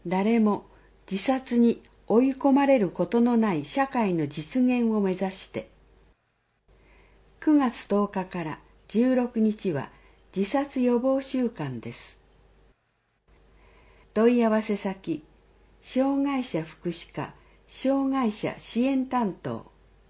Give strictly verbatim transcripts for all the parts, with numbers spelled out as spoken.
誰も自殺に追い込まれることのない社会の実現を目指して、くがつとおかからじゅうろくにちは自殺予防週間です。問い合わせ先、障害者福祉課障害者支援担当。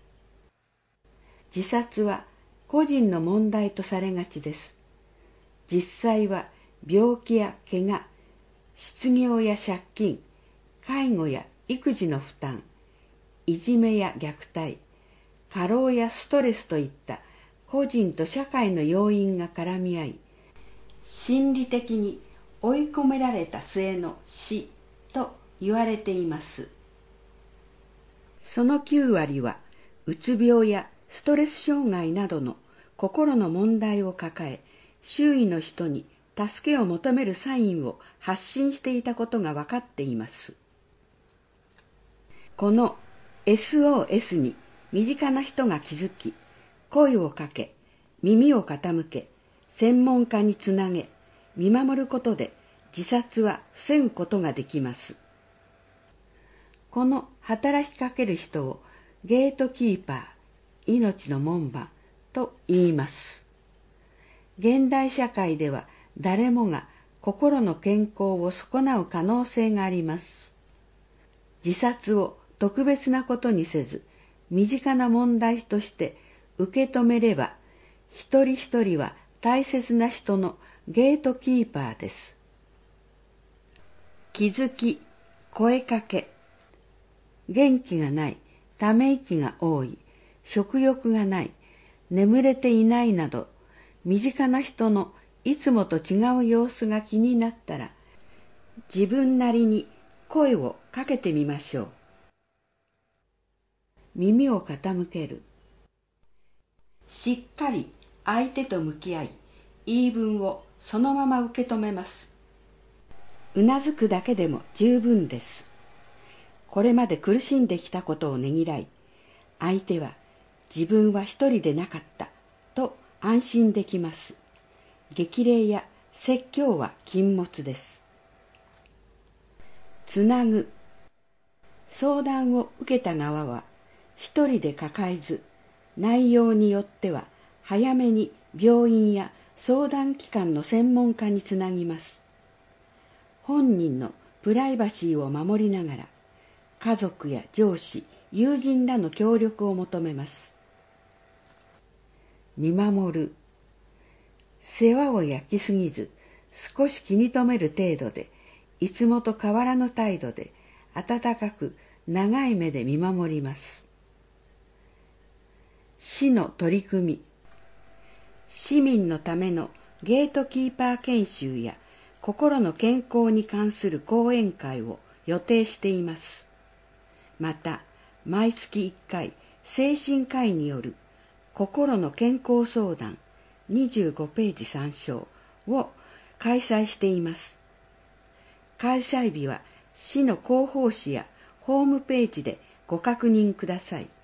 自殺は個人の問題とされがちです。実際は病気や怪我、失業や借金、介護や育児の負担、いじめや虐待、過労やストレスといった個人と社会の要因が絡み合い、心理的に追い込められた末の死と言われています。そのきゅうわりは、うつ病やストレス障害などの心の問題を抱え、周囲の人に助けを求めるサインを発信していたことが分かっています。この エスオーエス に身近な人が気づき、声をかけ、耳を傾け、専門家につなげ、見守ることで自殺は防ぐことができます。この働きかける人をゲートキーパー、命の門番と言います。現代社会では誰もが心の健康を損なう可能性があります。自殺を特別なことにせず、身近な問題として受け止めれば、一人一人は大切な人のゲートキーパーです。気づき、声かけ、元気がない、ため息が多い、食欲がない、眠れていないなど、身近な人のいつもと違う様子が気になったら、自分なりに声をかけてみましょう。耳を傾ける。しっかり相手と向き合い、言い分をそのまま受け止めます。うなずくだけでも十分です。これまで苦しんできたことをねぎらい、相手は自分は一人でなかったと安心できます。激励や説教は禁物です。つなぐ。相談を受けた側は一人で抱えず、内容によっては早めに病院や相談機関の専門家につなぎます。本人のプライバシーを守りながら、家族や上司、友人らの協力を求めます。見守る。世話を焼きすぎず、少し気に留める程度で、いつもと変わらぬ態度で、温かく長い目で見守ります。市の取り組み。市民のためのゲートキーパー研修や心の健康に関する講演会を予定しています。また、毎月いっかい精神科医による心の健康相談にじゅうごページ参照を開催しています。開催日は市の広報誌やホームページでご確認ください。